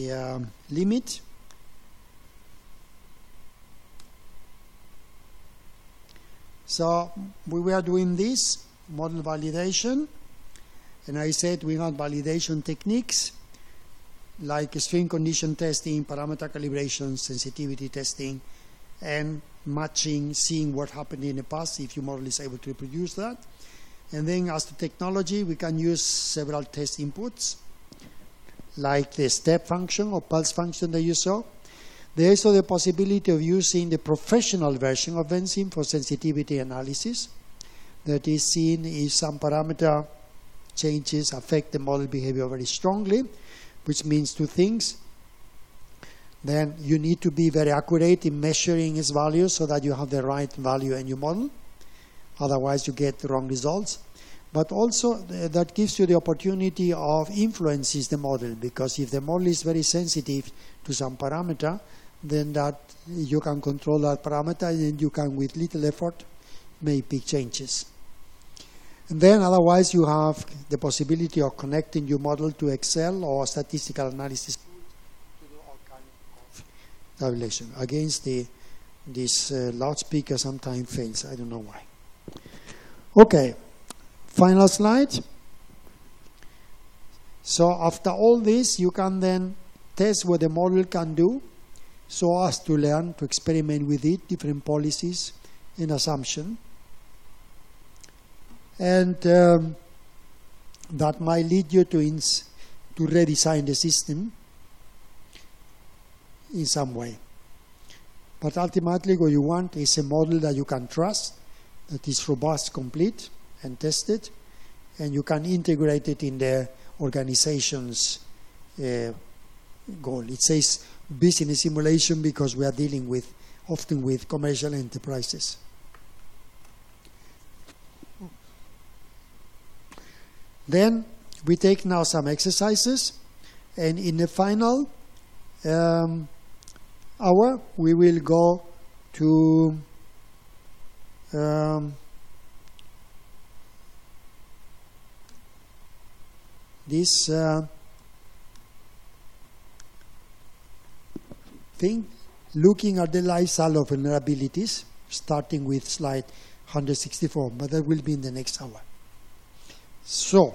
the limit. So we were doing this model validation, and I said we had validation techniques like string condition testing, parameter calibration, sensitivity testing, and matching, seeing what happened in the past if your model is able to reproduce that. And then as to technology, we can use several test inputs like the step function or pulse function that you saw. There is also the possibility of using the professional version of Vensim for sensitivity analysis. That is, seeing if some parameter changes affect the model behavior very strongly, which means two things. Then you need to be very accurate in measuring its value so that you have the right value in your model. Otherwise, you get the wrong results. But also, that gives you the opportunity of influences the model, because if the model is very sensitive to some parameter, then that you can control that parameter, and you can, with little effort, make big changes. And then otherwise, you have the possibility of connecting your model to Excel or statistical analysis to do all kinds of tabulation. Against this loudspeaker sometimes fails. I don't know why. Okay, final slide. So after all this, you can then test what the model can do so as to learn to experiment with it, different policies and assumptions. And that might lead you to redesign the system in some way. But ultimately what you want is a model that you can trust, that is robust, complete, and tested, and you can integrate it in the organization's goal. It says business simulation because we are dealing often with commercial enterprises. Then we take now some exercises, and in the final hour we will go to this thing, looking at the life cycle of vulnerabilities, starting with slide 164, but that will be in the next hour. So,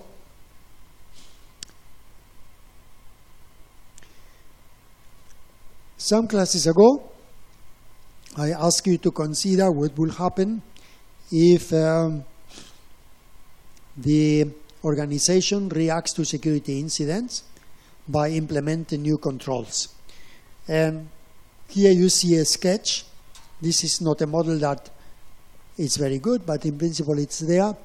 some classes ago, I asked you to consider what will happen if the organization reacts to security incidents by implementing new controls. And here you see a sketch. This is not a model that is very good, but in principle it's there.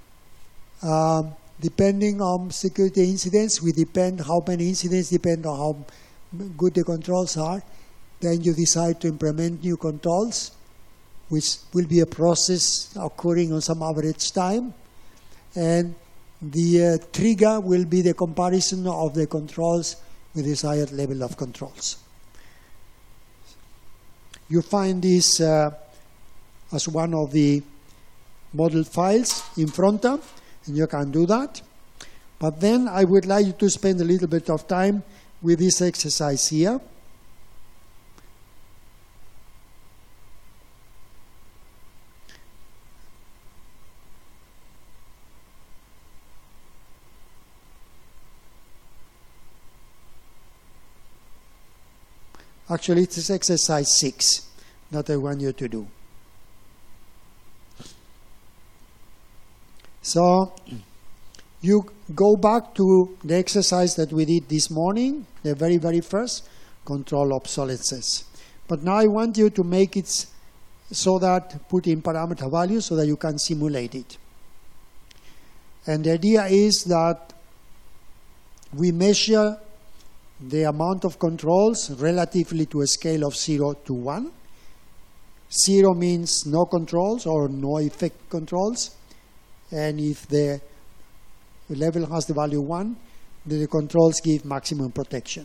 Depending on security incidents, how many incidents depend on how good the controls are. Then you decide to implement new controls, which will be a process occurring on some average time. And the trigger will be the comparison of the controls with the desired level of controls. You find this as one of the model files in Fronta, and you can do that. But then I would like you to spend a little bit of time with this exercise here. Actually, it's exercise 6 that I want you to do. So, you go back to the exercise that we did this morning, the very, very first, control obsolescence. But now I want you to make it so that, put in parameter values so that you can simulate it. And the idea is that we measure the amount of controls relatively to a scale of 0 to 1. 0 means no controls or no effect controls. And if the level has the value 1, then the controls give maximum protection.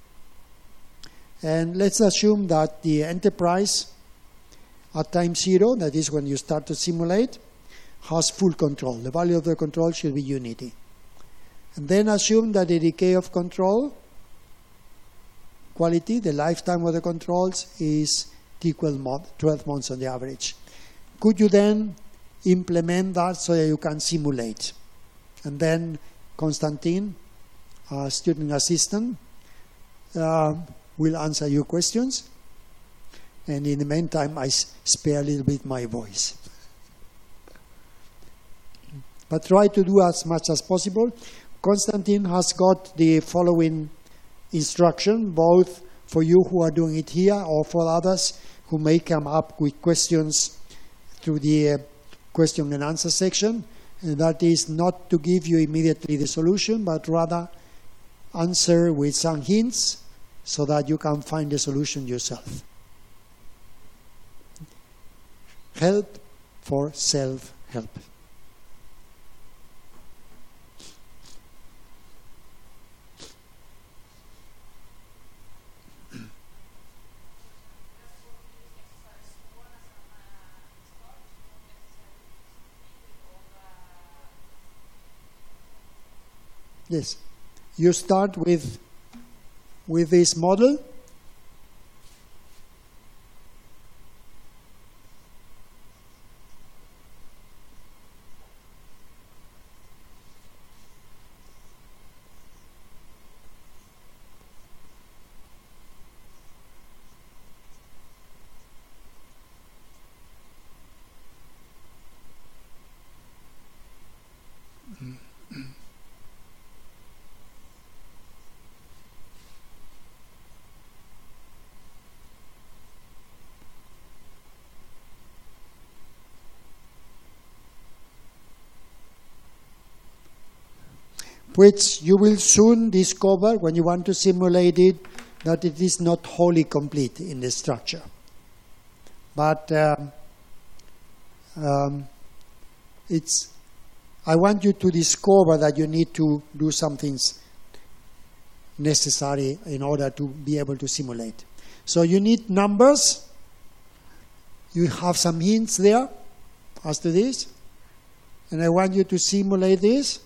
And let's assume that the enterprise at time 0, that is when you start to simulate, has full control. The value of the control should be unity. And then assume that the decay of control quality, the lifetime of the controls is T12 months on the average. Could you then implement that so that you can simulate? And then Konstantin, our student assistant, will answer your questions. And in the meantime, I spare a little bit my voice. But try to do as much as possible. Konstantin has got the following instruction, both for you who are doing it here or for others who may come up with questions through the question and answer section. And that is not to give you immediately the solution, but rather answer with some hints so that you can find the solution yourself. Help for self-help. Yes, you start with this model. Which you will soon discover when you want to simulate it, that it is not wholly complete in the structure. But I want you to discover that you need to do some things necessary in order to be able to simulate. So you need numbers. You have some hints there as to this. And I want you to simulate this.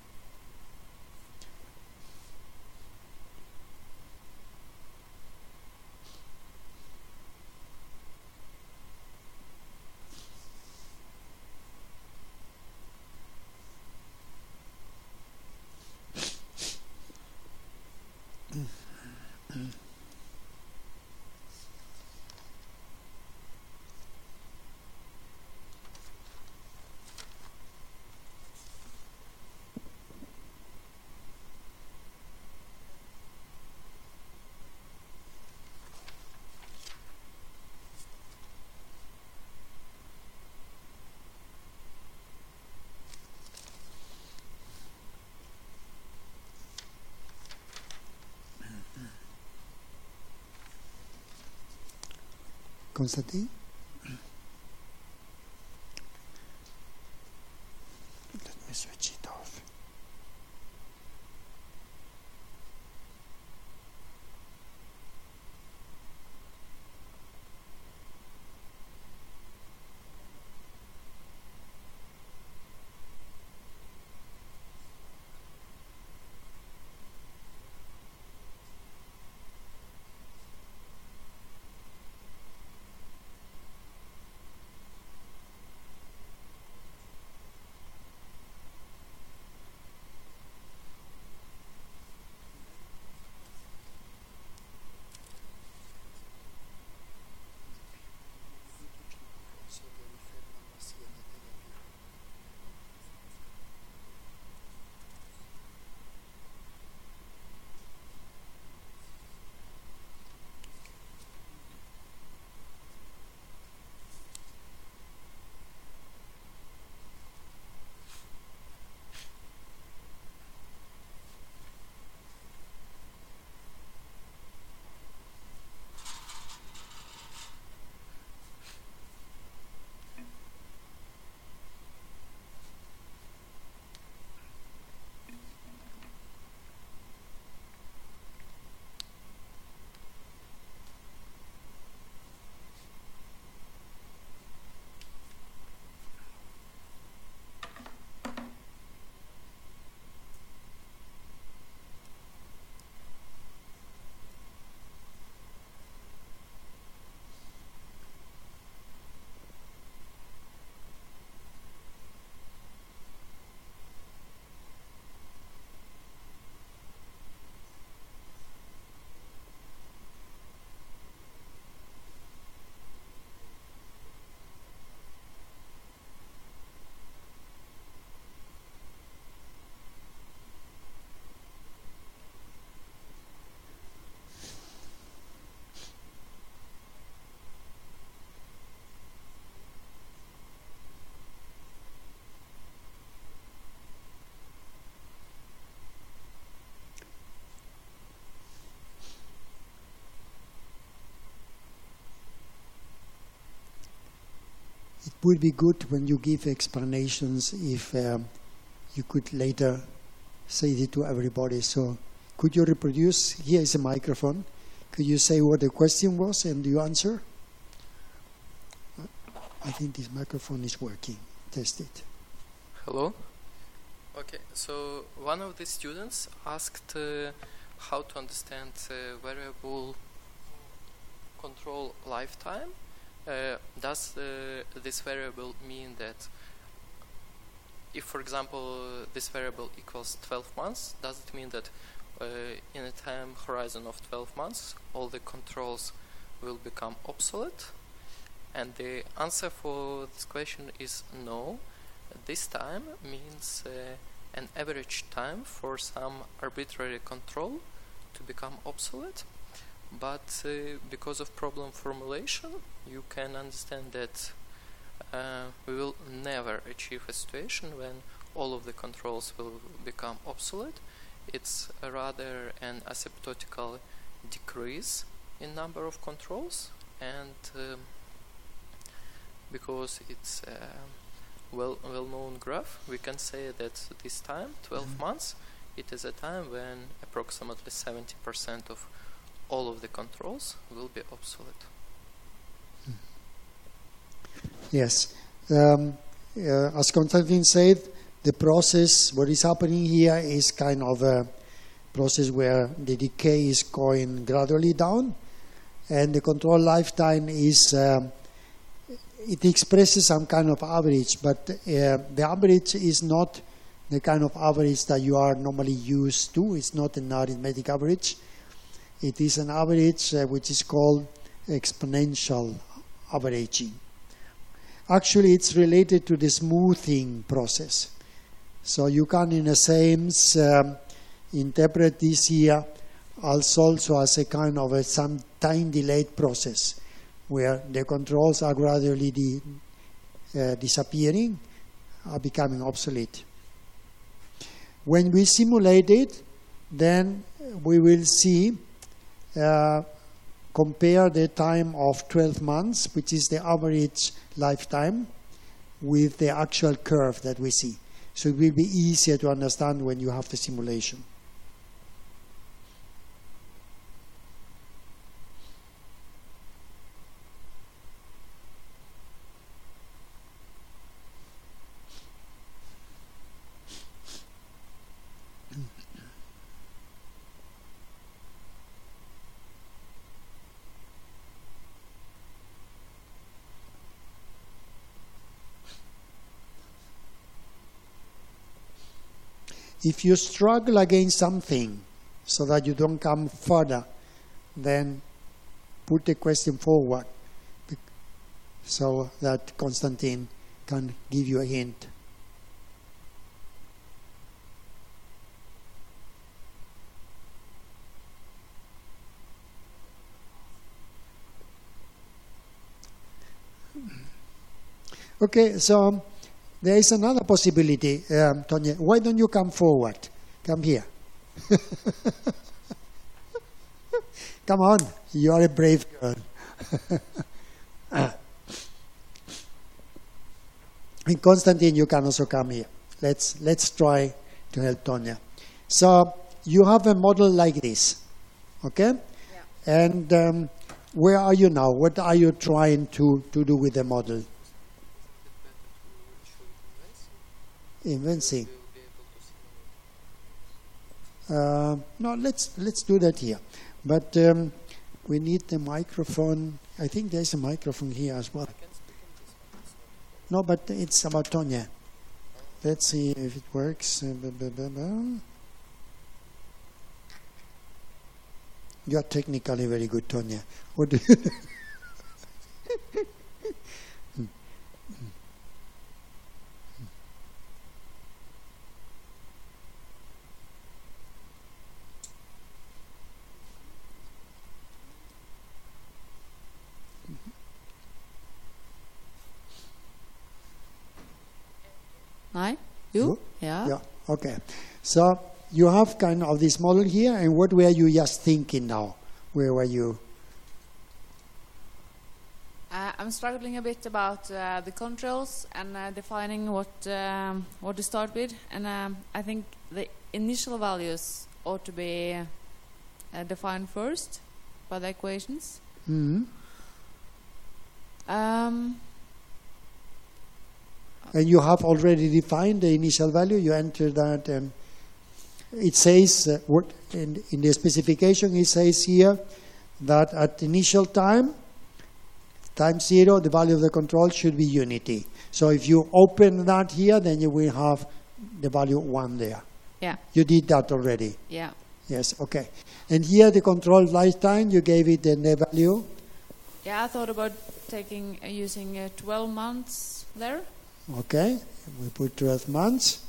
Konstantin? Let me switch it off. would be good when you give explanations if you could later say it to everybody. So could you reproduce? Here is a microphone. Could you say what the question was and you answer? I think this microphone is working. Test it. Hello? Okay, so one of the students asked how to understand variable control lifetime. Does this variable mean that if, for example, this variable equals 12 months, does it mean that in a time horizon of 12 months, all the controls will become obsolete? And the answer for this question is no. This time means an average time for some arbitrary control to become obsolete. But because of problem formulation, you can understand that we will never achieve a situation when all of the controls will become obsolete. It's rather an asymptotical decrease in number of controls, and because it's a well-known graph, we can say that this time, 12 months, it is a time when approximately 70% of all of the controls will be obsolete. Yes. As Konstantin said, the process, what is happening here is kind of a process where the decay is going gradually down, and the control lifetime is, it expresses some kind of average, but the average is not the kind of average that you are normally used to. It's not an arithmetic average. It is an average which is called exponential averaging. Actually, it's related to the smoothing process. So you can, in a sense, interpret this here also as a kind of some time delayed process where the controls are gradually disappearing, are becoming obsolete. When we simulate it, then we will see, compare the time of 12 months, which is the average lifetime, with the actual curve that we see. So it will be easier to understand when you have the simulation. If you struggle against something so that you don't come further, then put the question forward so that Konstantin can give you a hint. Okay, so there is another possibility, Tonya. Why don't you come forward? Come here. Come on, you are a brave girl. And Konstantin, you can also come here. Let's try to help Tonya. So you have a model like this, okay? Yeah. And where are you now? What are you trying to do with the model? Inventing. No, let's do that here. But we need the microphone. I think there's a microphone here as well. No, but it's about Tonya. Let's see if it works. You are technically very good, Tonya. What do you do? Hi? You? Yeah. Yeah. Okay. So you have kind of this model here, and what were you just thinking now? Where were you? I'm struggling a bit about the controls and defining what to start with, and I think the initial values ought to be defined first by the equations. Mm-hmm. And you have already defined the initial value. You enter that, and it says what in the specification. It says here that at initial time 0, the value of the control should be unity. So if you open that here, then you will have the value 1 there. Yeah. You did that already. Yeah. Yes. Okay. And here the control lifetime, you gave it the value. Yeah, I thought about using 12 months there. Okay, we put 12 months.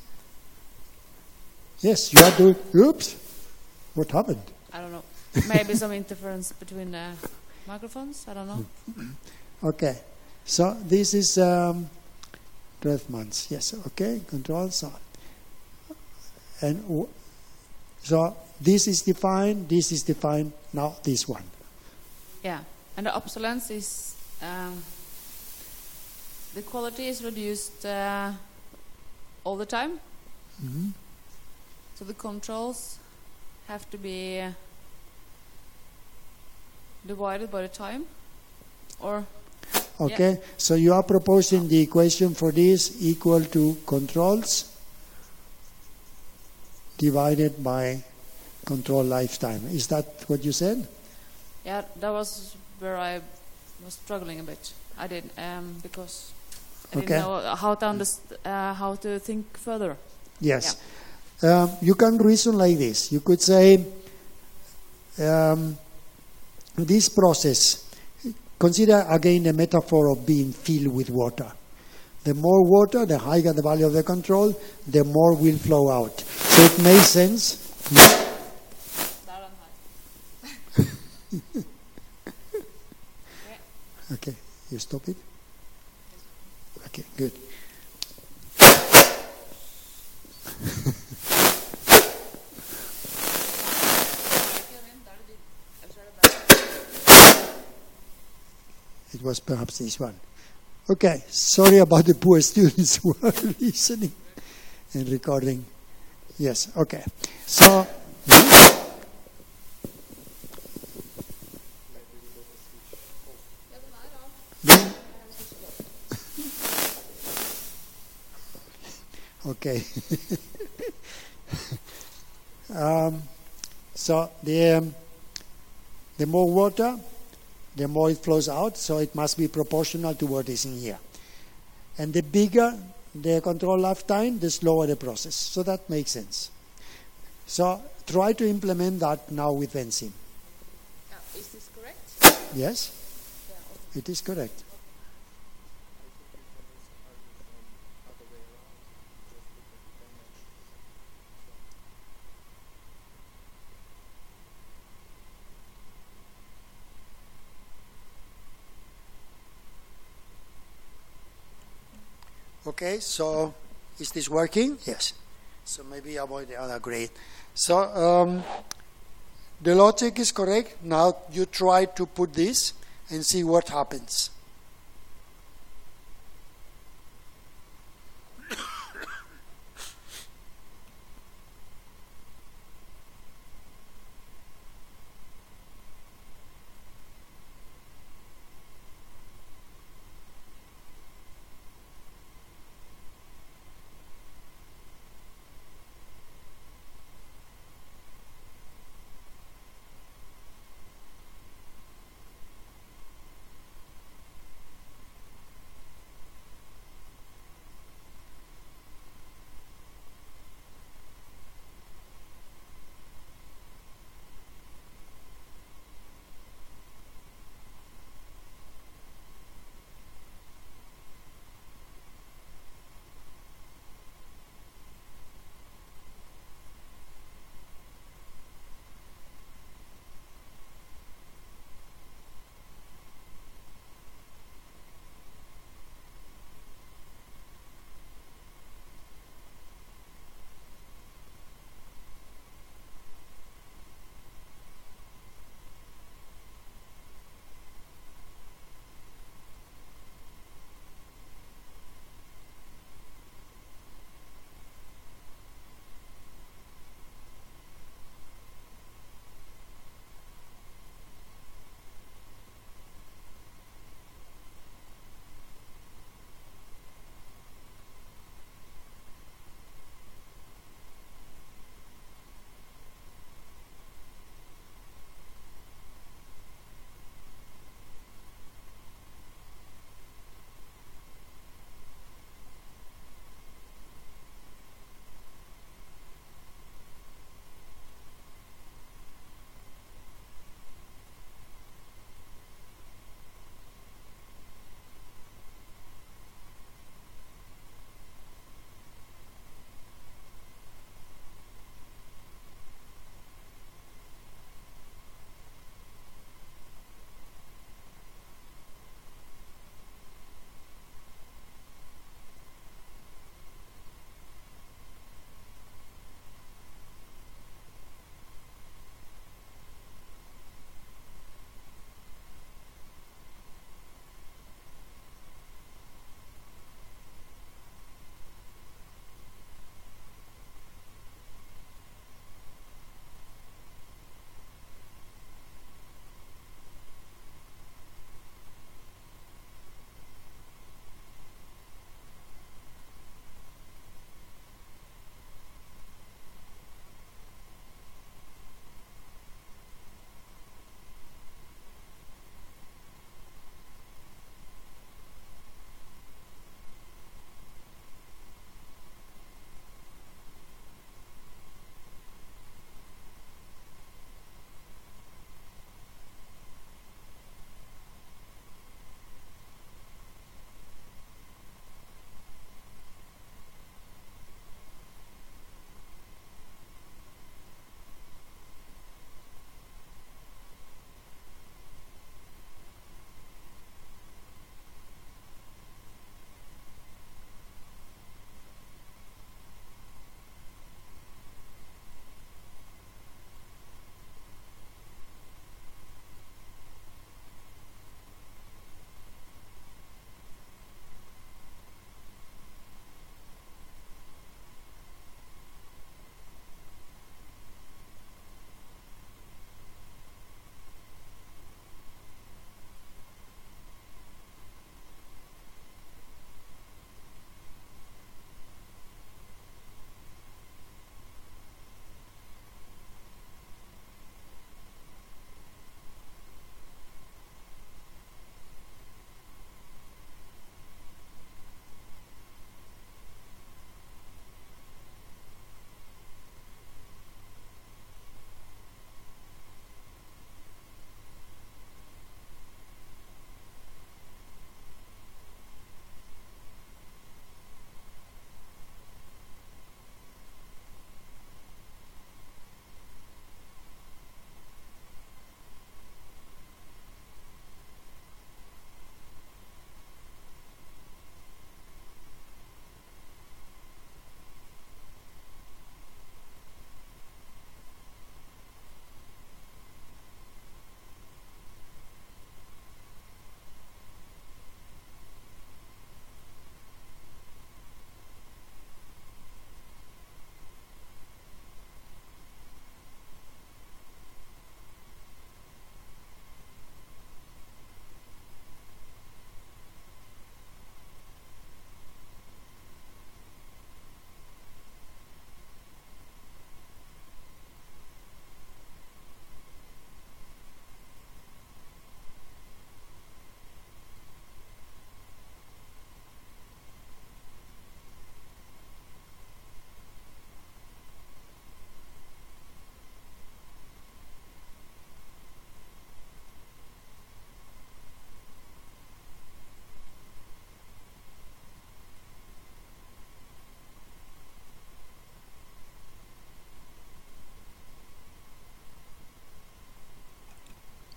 Yes, you are doing. Oops, what happened? I don't know. Maybe some interference between the microphones. I don't know. Okay, so this is 12 months. Yes. Okay, control. So so this is defined. This is defined. Now this one. Yeah, and the obsolescence is. The quality is reduced all the time. Mm-hmm. So the controls have to be divided by the time, or okay. Yeah. So you are proposing the equation for this equal to controls divided by control lifetime. Is that what you said? Yeah, that was where I was struggling a bit. I did because I didn't know how to think further. Yes. Yeah. You can reason like this. You could say this process, consider again the metaphor of being filled with water. The more water, the higher the value of the control, the more will flow out. So it makes sense. Okay, you stop it? Okay, good. It was perhaps this one. Okay, sorry about the poor students who are listening and recording. Yes, okay. So, okay. So the more water, the more it flows out, so it must be proportional to what is in here. And the bigger the control lifetime, the slower the process. So that makes sense. So try to implement that now with benzene. Is this correct? Yes, it is correct. Okay, so is this working? Yes. So maybe avoid the other grade. So the logic is correct. Now you try to put this and see what happens.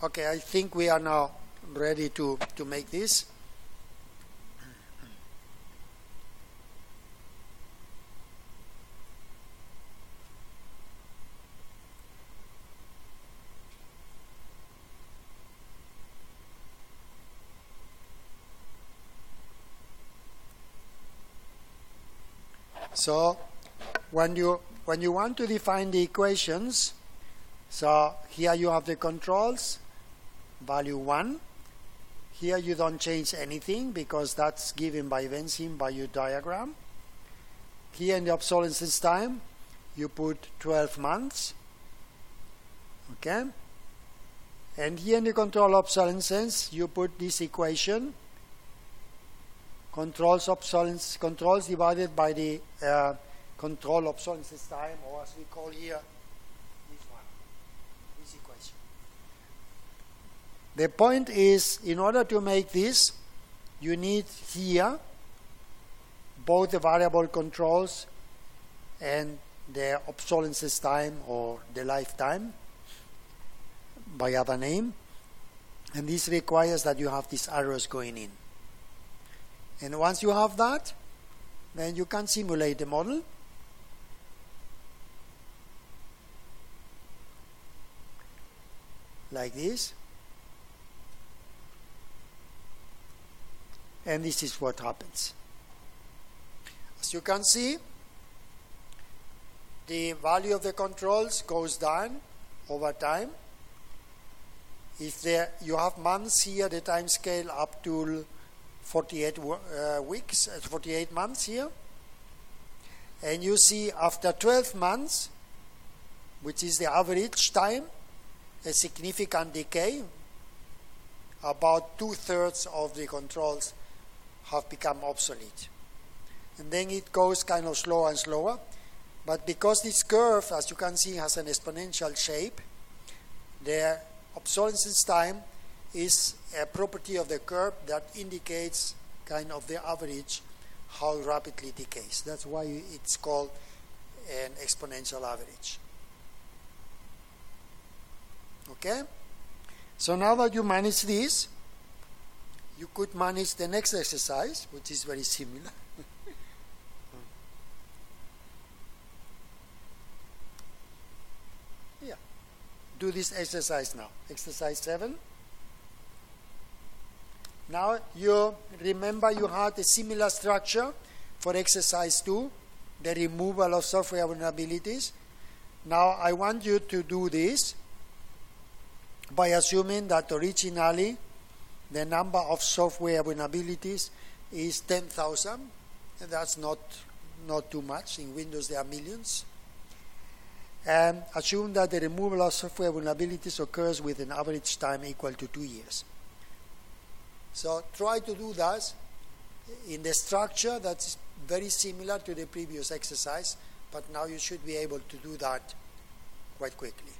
Okay, I think we are now ready to make this. So when you want to define the equations, so here you have the controls, value 1. Here you don't change anything because that's given by Vensim by your diagram. Here in the obsolescence time, you put 12 months. Okay? And here in the control obsolescence, you put this equation, controls divided by the control obsolescence time, or as we call here, this one, this equation. The point is, in order to make this, you need here both the variable controls and the obsolescence time or the lifetime by other name, and this requires that you have these arrows going in. And once you have that, then you can simulate the model. Like this. And this is what happens. As you can see, the value of the controls goes down over time. If you have months here, the time scale up to 48 weeks, 48 months here. And you see after 12 months, which is the average time, a significant decay. About 2/3 of the controls have become obsolete. And then it goes kind of slower and slower. But because this curve, as you can see, has an exponential shape, the obsolescence time is a property of the curve that indicates kind of the average, how rapidly it decays. That's why it's called an exponential average. Okay? So now that you manage this, you could manage the next exercise, which is very similar. Yeah. Do this exercise now. Exercise 7. Now you remember you had a similar structure for exercise 2, the removal of software vulnerabilities. Now I want you to do this by assuming that originally the number of software vulnerabilities is 10,000. And that's not too much. In Windows there are millions. And assume that the removal of software vulnerabilities occurs with an average time equal to 2 years. So try to do that in the structure that's very similar to the previous exercise, but now you should be able to do that quite quickly.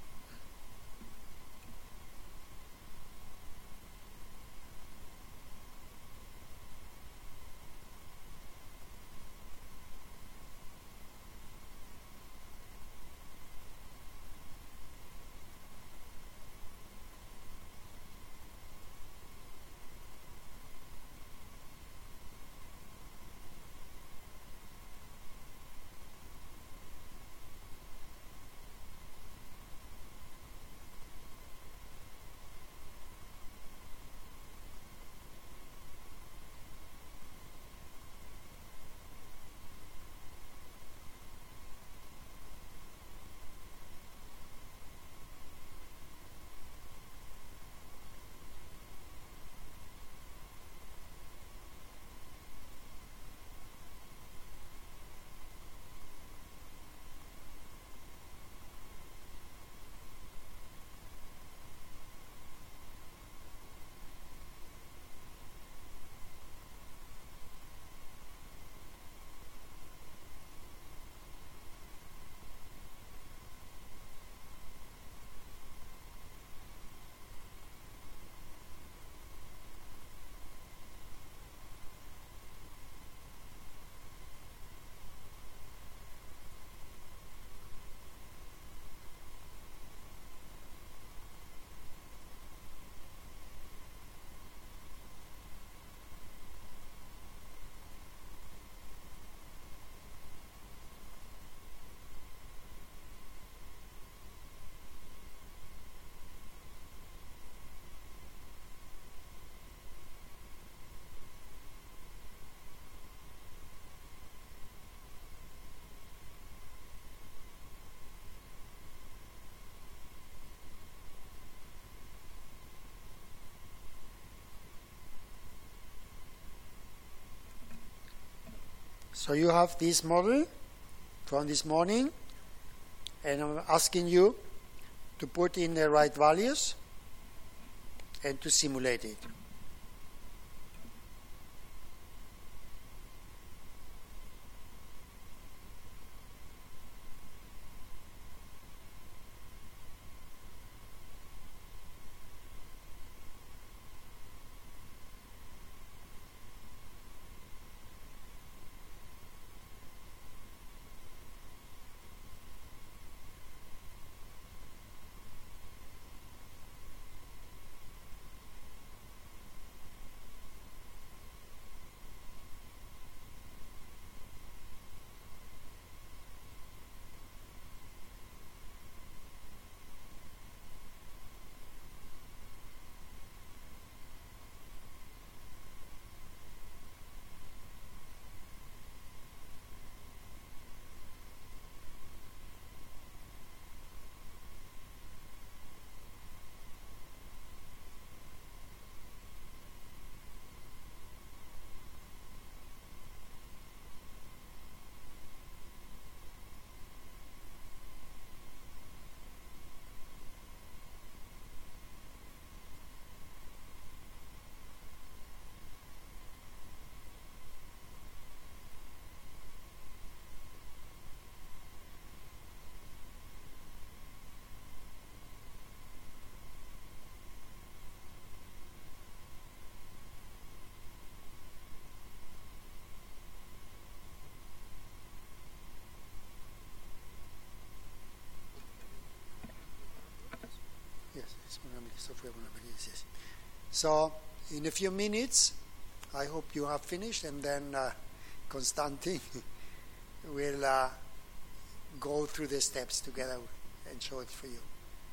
So you have this model from this morning, and I'm asking you to put in the right values and to simulate it. Yes. So in a few minutes, I hope you have finished, and then Konstantin will go through the steps together and show it for you.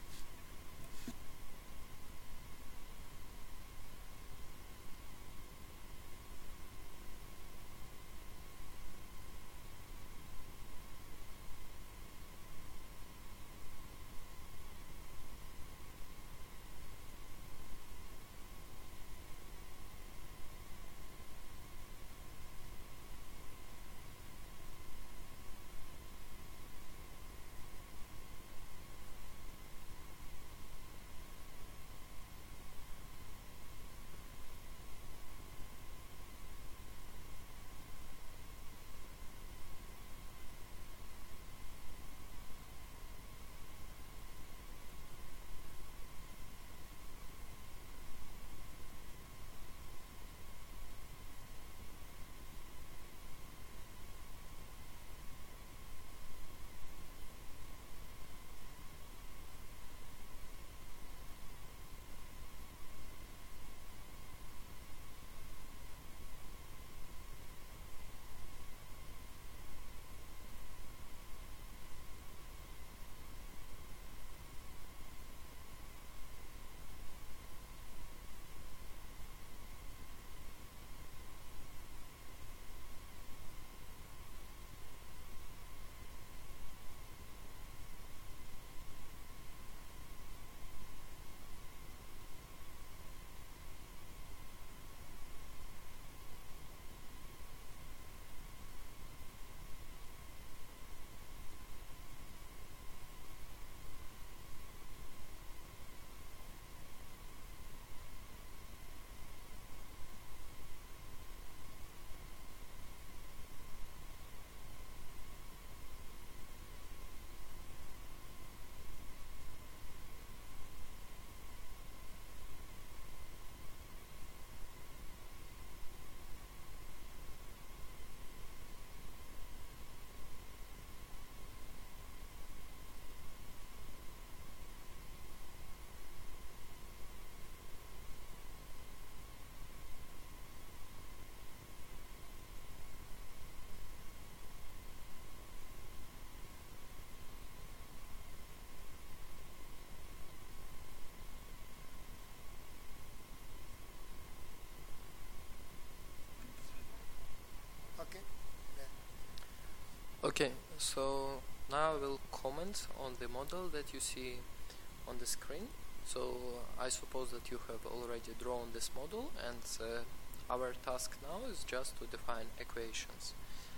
Okay, so now I will comment on the model that you see on the screen. So I suppose that you have already drawn this model, and our task now is just to define equations.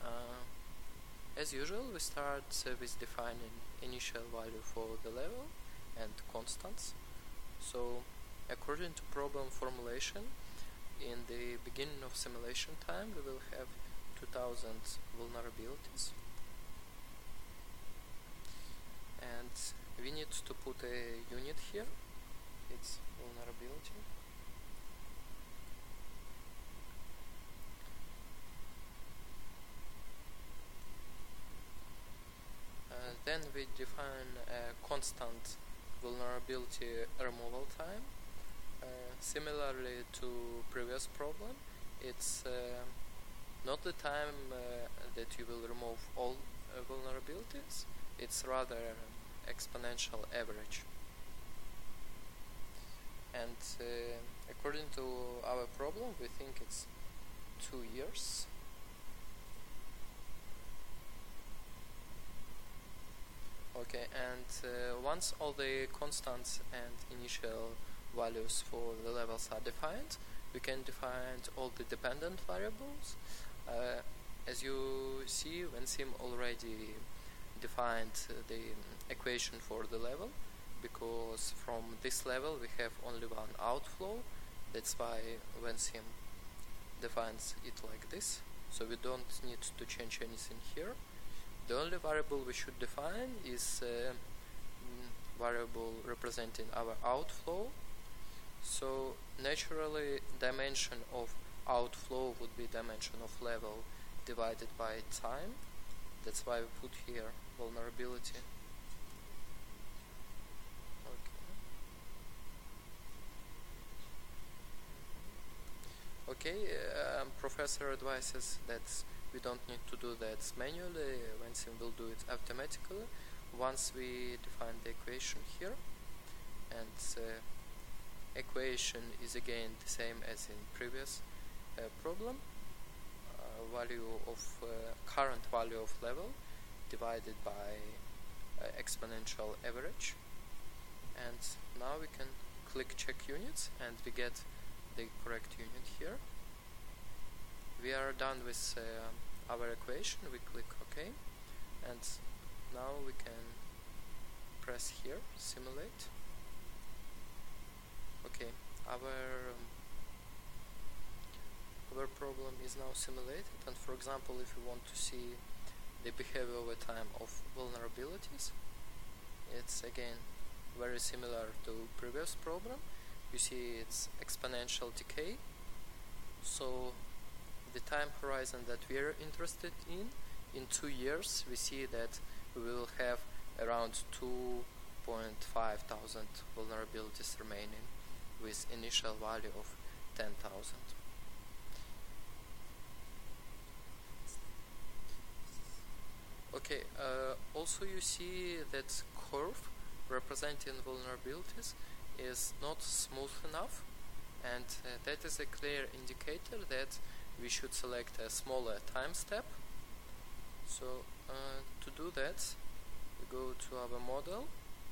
As usual, we start with defining initial value for the level and constants. So, according to problem formulation, in the beginning of simulation time, we will have 2000 vulnerabilities. And we need to put a unit here. It's vulnerability. Then we define a constant vulnerability removal time. Similarly to previous problem, it's not the time that you will remove all vulnerabilities, it's rather exponential average. And according to our problem, we think it's 2 years. Okay, and once all the constants and initial values for the levels are defined, we can define all the dependent variables. As you see, Vensim already defined the equation for the level, because from this level we have only one outflow. That's why Vensim defines it like this. So we don't need to change anything here. The only variable we should define is variable representing our outflow. So naturally, dimension of outflow would be dimension of level divided by time. That's why we put here vulnerability. Okay, professor advises that we don't need to do that manually. Vensim will do it automatically once we define the equation here. And equation is again the same as in previous problem. Value of current value of level divided by exponential average. And now we can click check units and we get the correct unit here. We are done with our equation. We click OK, and now we can press here simulate. Okay, our problem is now simulated, and for example, if you want to see the behavior over time of vulnerabilities, it's again very similar to previous problem. You see it's exponential decay. So the time horizon that we are interested in 2 years, we see that we will have around 2,500 vulnerabilities remaining with initial value of 10,000. Okay, also you see that curve representing vulnerabilities is not smooth enough, and that is a clear indicator that we should select a smaller time step. So to do that, we go to our model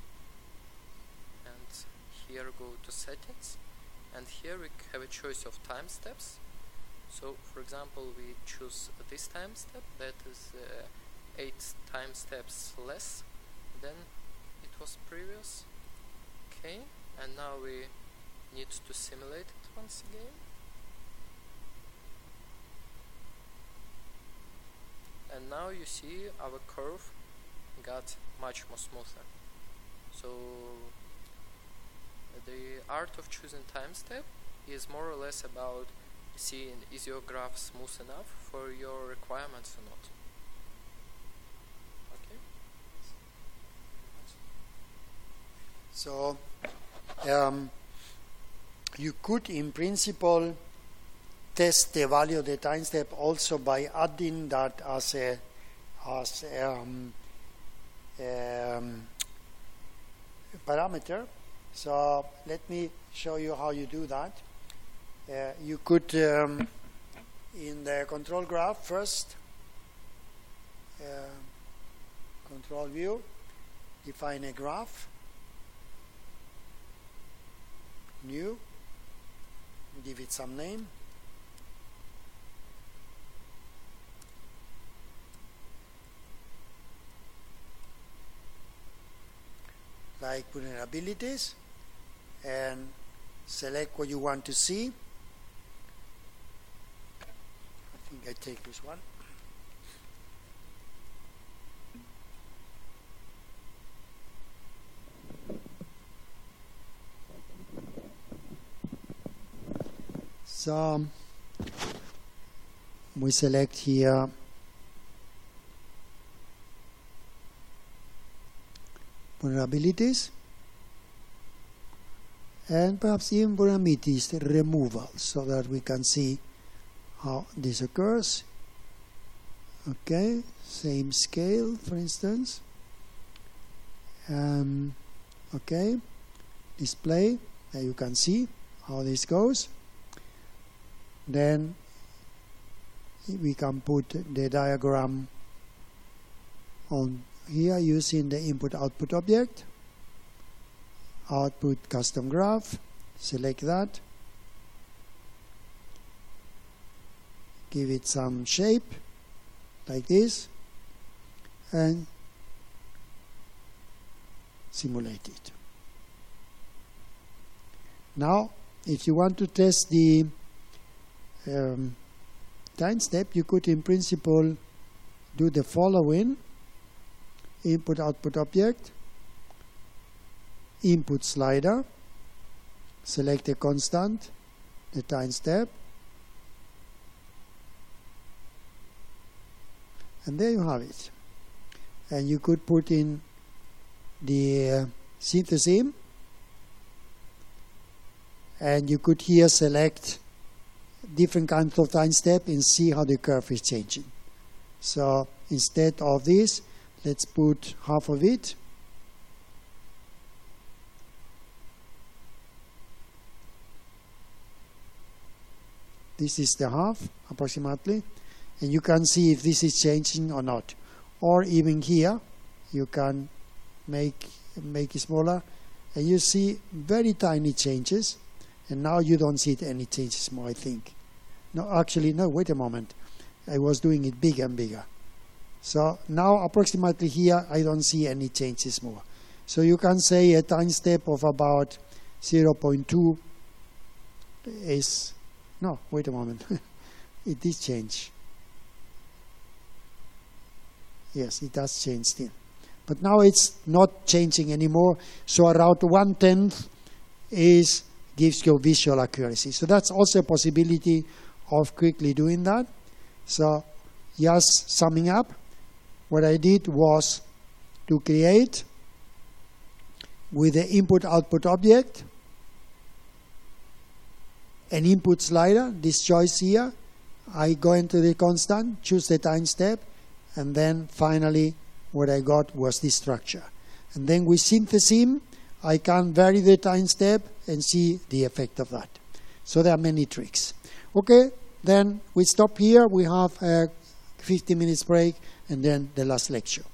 and here go to settings, and here we have a choice of time steps. So for example, we choose this time step, that is 8 time steps less than it was previous. Okay, and now we need to simulate it once again. And now you see our curve got much more smoother. So the art of choosing time step is more or less about seeing is your graph smooth enough for your requirements or not. Okay. So you could in principle test the value of the time step also by adding that as a parameter. So let me show you how you do that. You could in the control graph first, control view, define a graph, new, give it some name. like vulnerabilities, and select what you want to see. I think I take this one. So we select here vulnerabilities, and perhaps even vulnerabilities removal, so that we can see how this occurs. Okay, same scale, for instance. Okay, display, you can see how this goes. Then we can put the diagram on here using the input-output object. Output custom graph, select that, give it some shape like this, and simulate it. Now, if you want to test the time step, you could in principle do the following: input-output object, input slider, select a constant, the time step, and there you have it. And you could put in the synthesis, and you could here select different kinds of time step and see how the curve is changing. So instead of this, let's put half of it. This is the half, approximately. And you can see if this is changing or not. Or even here, you can make it smaller. And you see very tiny changes. And now you don't see any changes more, I think. No, actually, no, wait a moment. I was doing it bigger and bigger. So now approximately here, I don't see any changes more. So you can say a time step of about 0.2 is... No, wait a moment. It did change. Yes, it does change still. But now it's not changing anymore. So around 1/10 gives you visual accuracy. So that's also a possibility of quickly doing that. So just summing up, what I did was to create with the input-output object an input slider, this choice here. I go into the constant, choose the time step, and then finally what I got was this structure. And then with synthesis, I can vary the time step and see the effect of that. So there are many tricks. Okay, then we stop here. We have a 15 minutes break and then the last lecture.